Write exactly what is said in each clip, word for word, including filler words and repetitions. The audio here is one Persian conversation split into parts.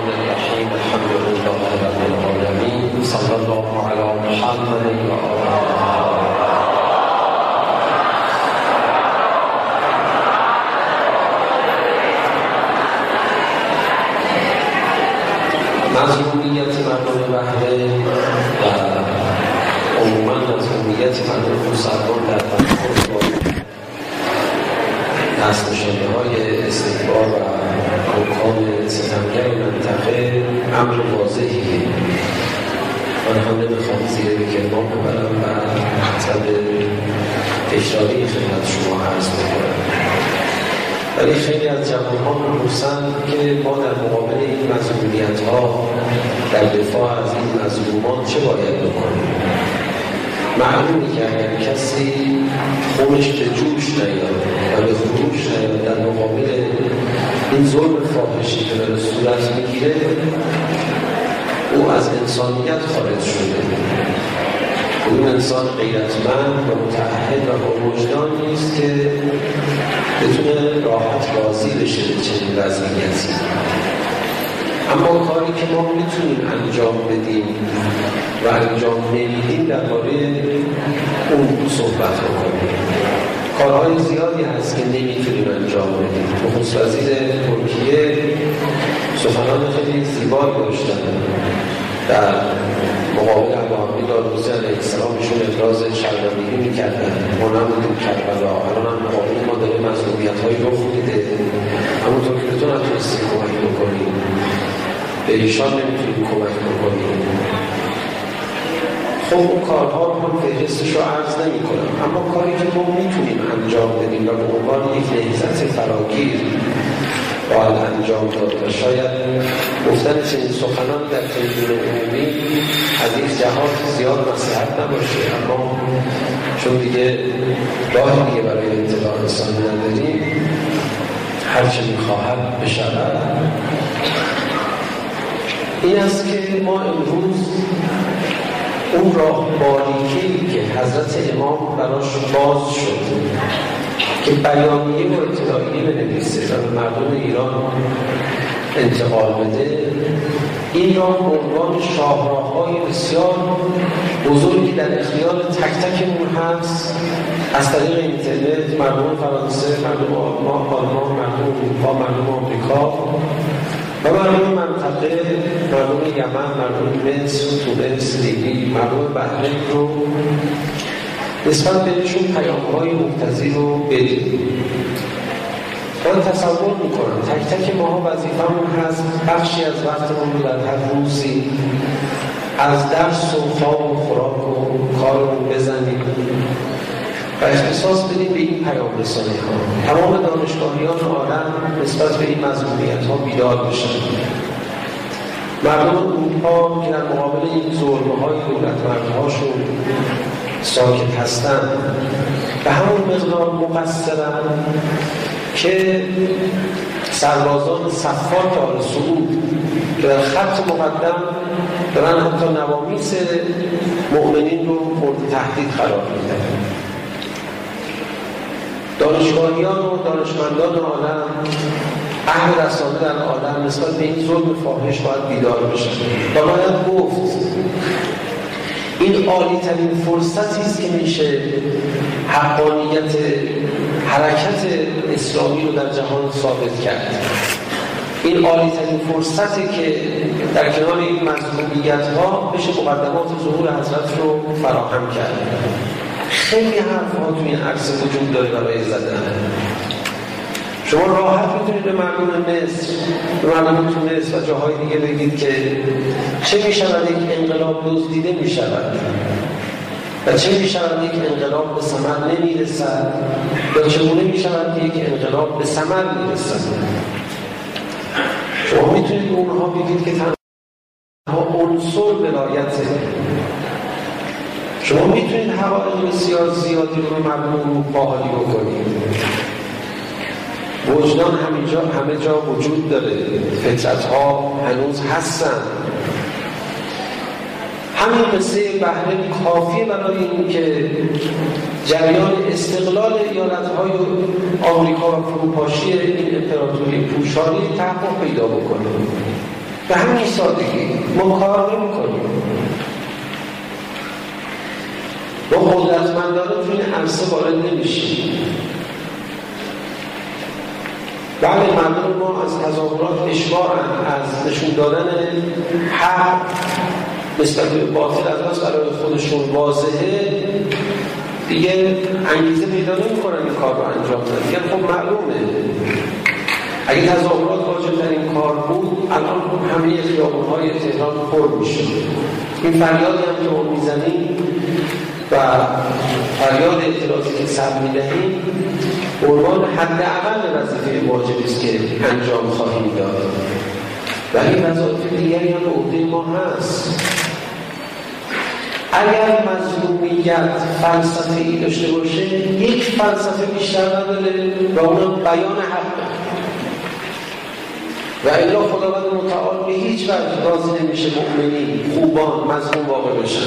الرحمن الرحیم الحمد لله رب العالمین صلی الله علی محمد و آله. مظلومیت مردم بهره و عموما مظلومیت مردم مسلمان در برخورد با دستنشانی‌های استکبار و حکام ستمگر منطقه امر واضحیه. من هم نمیخوام زیر کلمان ببرم و مطلب تکراری خدمت شما عرض بکنم، ولی خیلی از جوان‌ها می‌پرسند که ما در مقابل این مظلومیت‌ها در دفاع از این مظلومان چه باید بکنیم؟ معلومه که اگر کسی خونش به جوش نیاد و به خروش نیاد در مقابل این ظلم فاحشی که به صورت میگیره، او از انسانیت خارج شده. اون انسان غیرتمند و متعهد و با وجدان نیست که بتونه راحت راضی بشه به چنین وضعیتی. اما کاری که ما میتونیم انجام بدیم و انجام نمیدیم درباره اون صحبت بکنیم. کارهای زیادی هست که نمیتونیم انجام بدیم. نخست وزیر ترکیه سخنان خیلی زیبایی داشتن در مقابل ابوعبدالله داروسی علیه السلام، ایشون ابراز شرمندگی میکردن. ما نبودیم کربلا، الان هم مقابل ما داره مظلومیت‌های رخ میده، همونطور که تو نتونستیم کمک بکنیم به ایشان نمیتونیم کمک بکنیم. خب اون کارها رو فهرستش رو عرض نمی کنم، اما کاری که ما میتونیم انجام بدیم و به عنوان یک نهضت فراگیر باید انجام داد و شاید گفتن چنین سخنان در تلویزیون عمومی از یک جهات زیاد مصلحت نباشه، اما چون دیگه راهی دیگه برای اطلاع رسانی نداریم، هرچه میخواهد بشود. این است که ما امروز اون راه باریکی که حضرت امام براش باز شد که بیانیه و اطلاعیه بنویسه و به مردم ایران انتقال بده، این راه به عنوان شاهراه‌های بسیار بزرگی در اختیار تک تکمون هست. از طریق اینترنت مردم فرانسه، مردم آلمان، مردم اروپا، مردم آمریکا و مردم منطقه، مردم یمن، مردم مصر، تونس، لیبی، مردم بحرین رو نسبت بهشون پیام‌های مبتذل رو بدیم. من تصور میکنم تک تک ماها وظیفه‌مون هست بخشی از وقتمون رو در هر روزی از درس و خواب و خوراک و کارمون بزنیم و اختصاص بدیم به این پیام رسانی ها. تمام دانشگاهیان عالم نسبت به این مظلومیت ها بیدار بشن. مردم اروپا که در مقابل این ظلم های دولت مردهاشون ساکت هستن به همون مقدار مقصرن که سربازان صفات آل سعود که در خط مقدم دارن حتی نوامیس مؤمنین رو مورد تهدید قرار میدن. دانشگاهیان و دانشمندان عالم، اهل رسانه در عالم نسبت به این ظلم فاحش باید بیدار بشن و باید گفت این عالی ترین فرصتی است که میشه حقانیت حرکت اسلامی رو در جهان ثابت کرد. این عالی ترین فرصتی که در کنار این مظلومیت ها بشه مقدمات ظهور حضرت رو فراهم کرد. خیلی حرف ها توی این عکس وجود داره برای زدن. شما راحت میتونید به مردم مصر، به مردم تونس و جاهای دیگه بگید که چه میشود یک انقلاب دزدیده میشود و چه میشود یک انقلاب به ثمر نمیرسد و چگونه میشود یک انقلاب به ثمر میرسد. شما میتونید به اونها بگید که تنها عنصر ولایته. شما میتونید حوائج بسیار زیادی رو به مردم باحالی بکنید. وجدان همینجا همه جا وجود داره، فطرت ها هنوز هستن. همین قصه بحرین کافیه برای این که جریان استقلال ایالت‌های آمریکا و فروپاشی این امپراتوری پوشالی تحقق پیدا بکنه. به همین سادگی ما کار نمی کنیم. ما قدرتمندانه تو این عرصه وارد نمیشیم. بله مردم ما از تظاهرات اشباعن، از نشون دادن حق نسبت به باطل از بس برای خودشون واضحه، دیگه انگیزه پیدا نمی‌کنن این کار رو انجام بدن. دیگه خب معلومه اگه تظاهرات واجب‌ترین کار بود الان همه خیابون‌های تهران پر می‌شد. این فریادی هم که ما میزنیم و فریاد اعتراضی که سر می‌دهیم به عنوان حداقل وظیفه واجبی است که انجام خواهیم داد، ولی وظایف دیگری هم به عهده ما هست. اگر مظلومیت فلسفه‌ای داشته باشه یک فلسفه بیشتر نداره و اون بیان حقه و الا خداوند متعال به هیچ وجه راضی نمیشه مؤمنین خوبان مظلوم واقع بشن.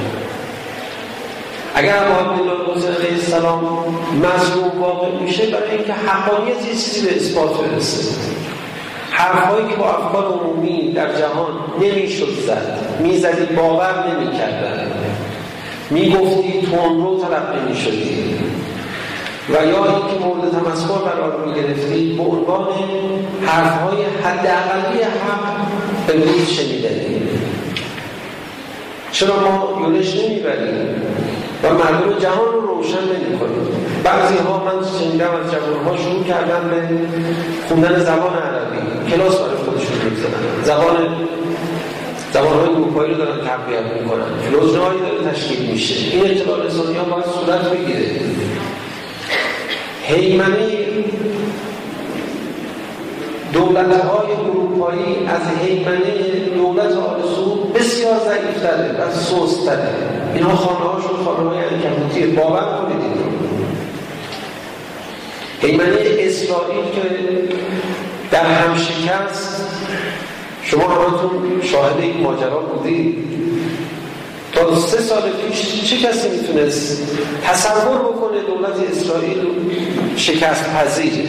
اگر عبدالله حسین علیه السلام مظلوم واقع میشه برای اینکه حقانیت یه چیزی به اثبات برسه، حرفایی که با افکار عمومی در جهان نمیشد زد، میزدی باور نمیکردن، میگفتی تندرو طلب نمیشدی و یا اینکه مورد تمسخر قرار میگرفتی به عنوان حرفهای حداقلی حق امروز شنیدنی. چرا ما یونش نمیبریم و مردم جهان رو روشن نمی کنیم؟ بعضی ها من شنیدم از جوانها شروع کردن به خوندن زبان عربی، کلاس برای خودشون میگذارن، زبان زبانهای اروپایی رو دارن تقویت میکنن، لجنه‌هایی داره تشکیل میشه. این اطلاع رسانی ها باید صورت بگیره. هیمنه دولت‌های اروپایی از هیمنه دولت آل سعود بسیار ضعیف‌تره و سست‌تره. اینها خانه‌هاشون خانه‌های عنکبوتیه، باور کنید این رو. هیمنه اسرائیل که در هم شکست، شما همتون شاهد این ماجرا بودید. تا سه سال پیش چه کسی میتونست تصور بکنه دولت اسرائیل شکست پذیر؟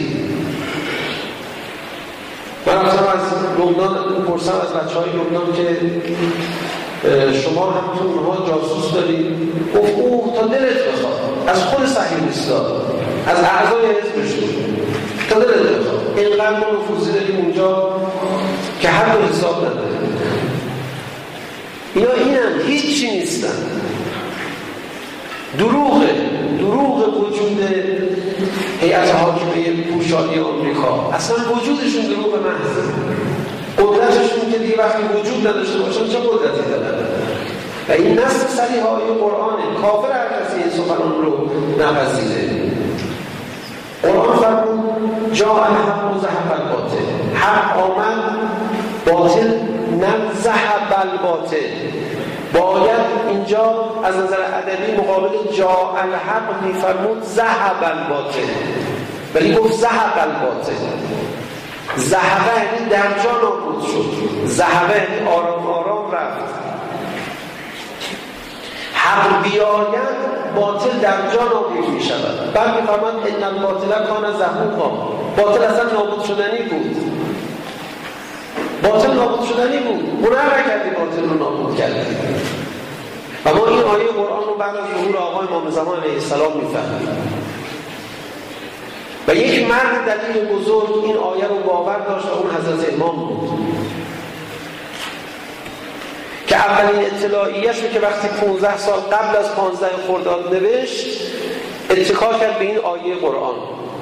من رفتم از لبنان پرسم از بچه های لبنان که شما هم تو اونها جاسوس دارید؟ گفت اوه تا دلت بخواد، از خود صهیونیست‌ها، از اعضای حزبشون، تا دلت بخواد اینقدر ما نفوذی داریم اونجا که حد و حساب نداره. اینا اینن، هیچی نیستن. دروغه دروغ وجود هیئت حاکمه پوشالی آمریکا، اصلا وجودشون دروغ محض. قدرتشون که دیگه وقتی وجود نداشته باشن چه قدرتی دارن؟ و این نص صریح آیه قرآنه. کافر هر کسی این سخنان رو نپذیره. قرآن فرمود جاء الحق و زهق الباطل، حق آمد باطل نه زهق الباطل. باید اینجا از نظر ادبی مقابل جاء الحق میفرمود ذهب الباطل، ولی گفت زهق الباطل. زهقه یعنی در جا نابود شد، زهقه آرام آرام رفت. حق بیاید باطل در جا نابود می شود. بعد می فرمند ان الباطل کان زهوقا، باطل اصلا نابود شدنی بود. باطل نابود شدنی بود، هنر نکردی باطل رو نابود کردی. و ما این آیه قرآن رو بعد از ظهور آقای امام زمان علیه السلام می فهمیم. و یک مرد دلیل بزرگ این آیه رو باور داشت و اون حضرت امام بود که اولین اطلاعیه‌اش رو که وقتی پانزده سال قبل از پانزده خرداد نوشت اتکا کرد به این آیه قرآن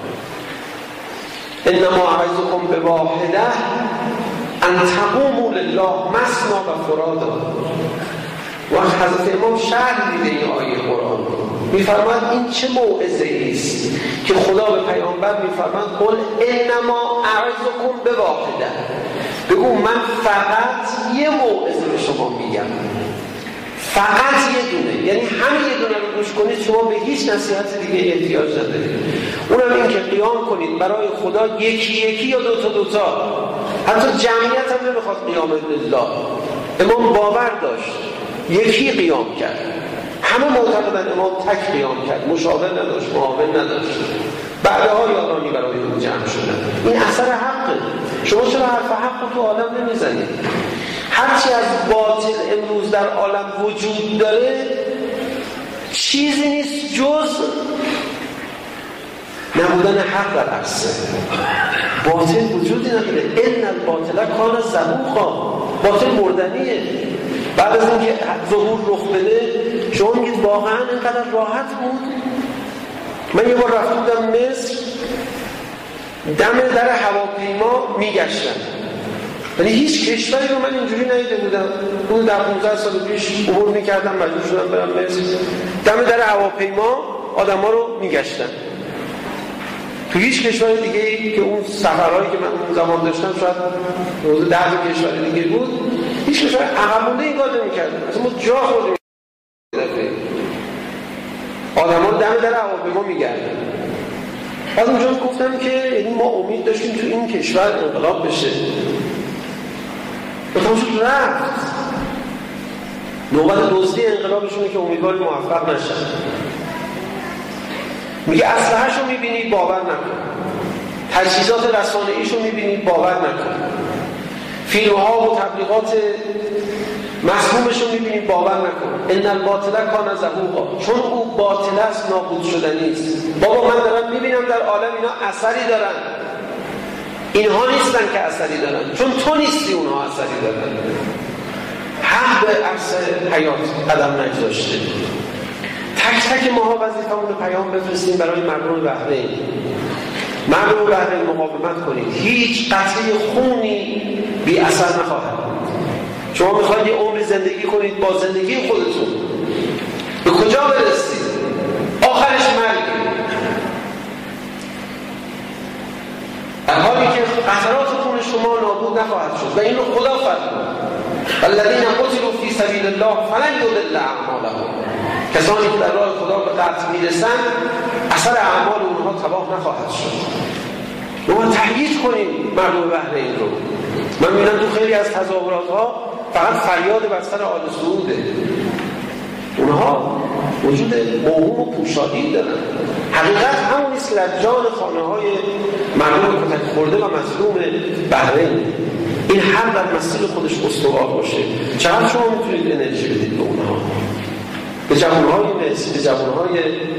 انما اعظکم بواحده ان تقوموا لله مثنی و فرادا. و حضرت امام شرح میده این آیه قرآن رو، میفرماد این چه موعظه‌ای است که خدا به پیامبر میفرماد قل انما اعظکم بواحده، بگو من فقط یه موعظه به شما میگم، فقط یه دونه، یعنی همین یه دونه رو گوش کنید، شما به هیچ نصیحت دیگه احتیاج ندارید. اونم این که قیام کنید برای خدا یکی یکی یا دوتا دوتا، حتی جمعیت هم نمیخواد قیام لله. امام باور داشت، یکی قیام کرد. همه معتقدن امام تک قیام کرد، مشاور نداشت، معاون نداشت. بعدها یارانی برای او جمع شدن. این اثر حقه. شما چرا حرف حق تو عالم نمیزنید؟ هرچی از باطل امروز در عالم وجود داره چیزی نیست جز نبودن حق در عرصه. باطل وجودی نداره. ان الباطل کان زهوقا. باطل مردنیه. بعد از اینکه ظهور رخ بده شما میگید واقعا اینقدر راحت بود؟ من یه بار رفته بودم مصر، دم در هواپیما میگشتم، یعنی هیچ کشوری رو من اینجوری ندیده بودم. اون در پانزده سال پیش عبور میکردم، مجبور شدم برم مصر، دم در هواپیما آدما رو میگشتم. تو هیچ کشور دیگه ای که اون سفرهایی که من اون زمان داشتم شاید روز ده تا کشور دیگه بود، هیچ کشور عقب مونده این کار نمی‌کردن. اصلا ما جا خوردیم. آدما دم در هواپیما میگردن. از اونجا گفتم که یعنی ما امید داشتیم تو این کشور انقلاب بشه. بخوام شد رفت. نوبت دزدی انقلابشونه که امیدواری موفق نشن. میگه اسلحه‌شو میبینی باور نکن، تجهیزات رسانه‌ایشو میبینی باور نکن، فیلم‌ها و تبلیغات مسمومشو میبینی باور نکن. ان الباطل کان زهوقا. چون او باطل است نابود شدنی است. بابا من دارم میبینم در عالم اینا اثری دارن. اینها نیستن که اثری دارن، چون تو نیستی اونها اثری دارن. حق به عرصه حیات قدم نگذاشته. تک تک ماها وظیفمون رو پیام بفرستیم برای مردم بحرین. مردم بحرین مقاومت کنید. هیچ قطره خونی بی اثر نخواهد. شما میخواید یه عمری زندگی کنید با زندگی خودتون، به کجا برسید؟ آخرش مرگ. در حالی که قطرات خون شما نابود نخواهد شد و این رو خدا فرمود الذین قتلوا فی سبیل الله فلن یضل اعمالهم. کسانی که در راه خدا به قتل میرسن اثر اعمال اونها تباه نخواهد شد. ما تحقیق کنیم مردم بحرین رو. من میبینم تو خیلی از تظاهرات ها فقط فریاد بر سر آل سعوده. اونها وجود موهوم و پوشالی دارن. حقیقت همون نیست که در جان خانه های مردم کتک خورده و مظلوم بحرین این هم در مسیر خودش استوار باشه. چقدر شما میتونید انرژی بدید به اونها، به جوانهای مصر، به جوانهای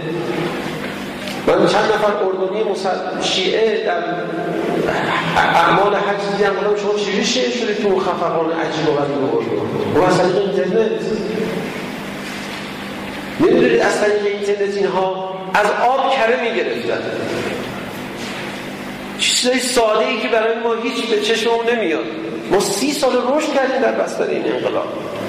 من چند نفر اردنی شیعه در اعمال حج دیدم. بودم شما چیزی شیعه شدید تو خفقان عجیب و غریب اردن و از طریق اینترنت. نمیدونید از طریق اینترنت اینها از آب کره میگرفتن، چیزای ساده ای که برای ما هیچ به چشممون نمیاد. ما سی سال رشد کردیم در بستر این انقلاب.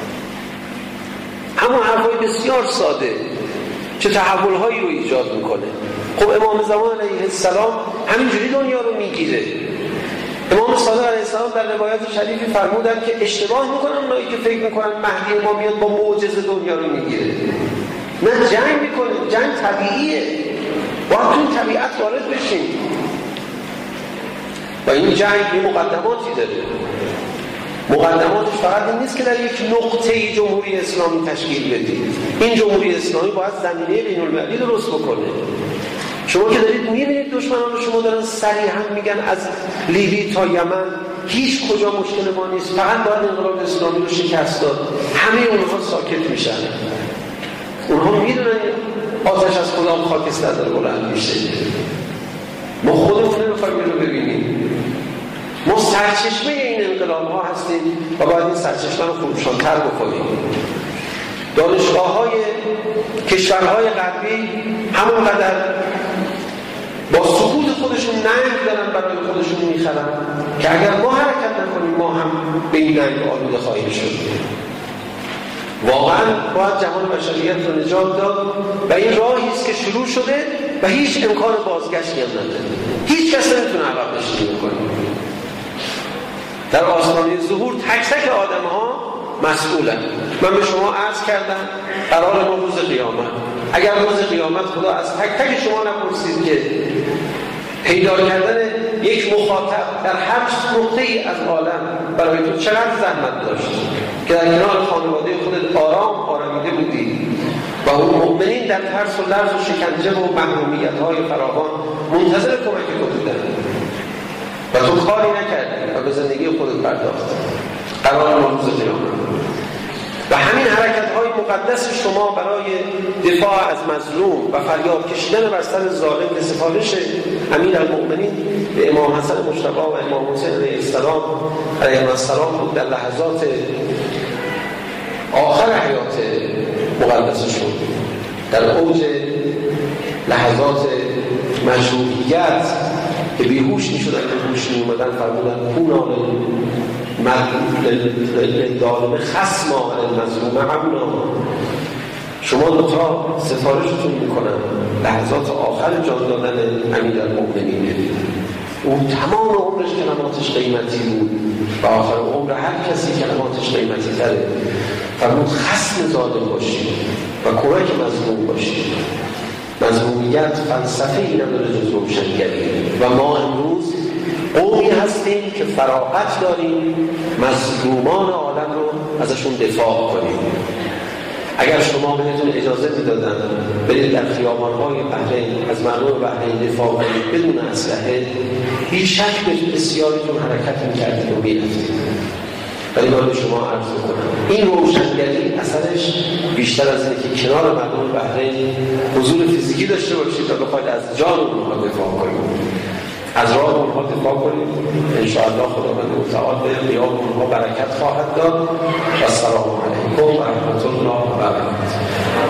همون حرفای بسیار ساده چه تحولهایی رو ایجاد میکنه. خب امام زمان علیه السلام همینجوری دنیا رو میگیره. امام صادق علیه السلام در روایت شریفی فرمودن که اشتباه میکنن اونایی که فکر میکنن مهدی ما میاد با معجزه دنیا رو میگیره. نه، جنگ میکنه. جنگ طبیعیه، باید تو این طبیعت وارد بشیم و این جنگ یه مقدماتی داره. مقدماتش فقط این نیست که در یک نقطه جمهوری اسلامی تشکیل بدید. این جمهوری اسلامی باید زمینه بین المللی درست بکنه. شما که دارید میبینید دشمنان شما دارن صریحا میگن از لیبی تا یمن هیچ کجا مشکل ما نیست، فقط باید انقلاب اسلامی رو شکست داد. همه اونها ساکت میشن. اونها میدونن آتش از خدا خاکستر داره بلند میشه. ما خودمون نمیخوایم این رو ببینیم. ما سرچشمه این انقلاب ها هستیم و باید این سرچشمه رو خروشان‌تر بکنیم. دانشگاه های کشورهای غربی همونقدر با سکوت خودشون ننگ دارن برای خودشون میخرن که اگر ما حرکت نکنیم ما هم به این ننگ آلوده خواهیم شد. واقعا باید جهان بشریت رو نجات داد و این راهی است که شروع شده و هیچ امکان بازگشتی هم نداره. هیچ کس نمیتونه عقب نشینی کنه. در آستانه ظهور تک تک آدم ها مسئولن. من به شما عرض کردم قرار ما روز قیامت. اگر روز قیامت خدا از تک تک شما نپرسید که پیدا کردن یک مخاطب در هر نقطه ای از عالم برای تو چقدر زحمت داشت که در کنار خانواده خودت آرام آرامیده بودی و اون مؤمنین در ترس و لرز و شکنجه و محرومیت های فراوان منتظر کمک تو بودن و تو کاری نکردی. و به زندگی خودت پرداخت. قرار ما روز قیامت و همین حرکت‌های مقدس شما برای دفاع از مظلوم و فریاد کشیدن بر سر ظالم به سفارش امیرالمؤمنین به امام حسن مجتبی و امام حسین علیه السلام علیه السلام بود در لحظات آخر حیات مقدسشون، در اوج لحظات مجروحیت که بیهوش میشدن که هوش میومدن فرمودن کونا للظالم خصما للمظلوم عونا. شما دوتا سفارشتون میکنن لحظات آخر جان دادن امیرالمؤمنین. او تمام عمرش کلماتش قیمتی بود و آخر عمر هر کسی کلماتش قیمتی تره. فرمود خصم ظالم باشید و کمک مظلوم باشید. مظلومیت فلسفه ای نداره جز روشنگری و ما امروز قومی هستیم که فراغت داریم مظلومان عالم رو ازشون دفاع کنیم. اگر شما بهتون اجازه میدادن برید در خیابان‌های بحرین از مردم بحرین دفاع کنید بدون اسلحه، هیچ شک به بسیاریتون حرکت می‌کردید و می‌رفتید. ولی من به شما عرض می‌کنم این روشنگری اثرش بیشتر از اینه که کنار مردم بحرین حضور فیزیکی داشته باشید تا بخواید از جان اونها دفاع کنید، از راه اونها دفاع کنید. انشاءالله خداوند متعال به قیام اونها برکت خواهد داد. و السلام علیکم و رحمت الله و برکاته.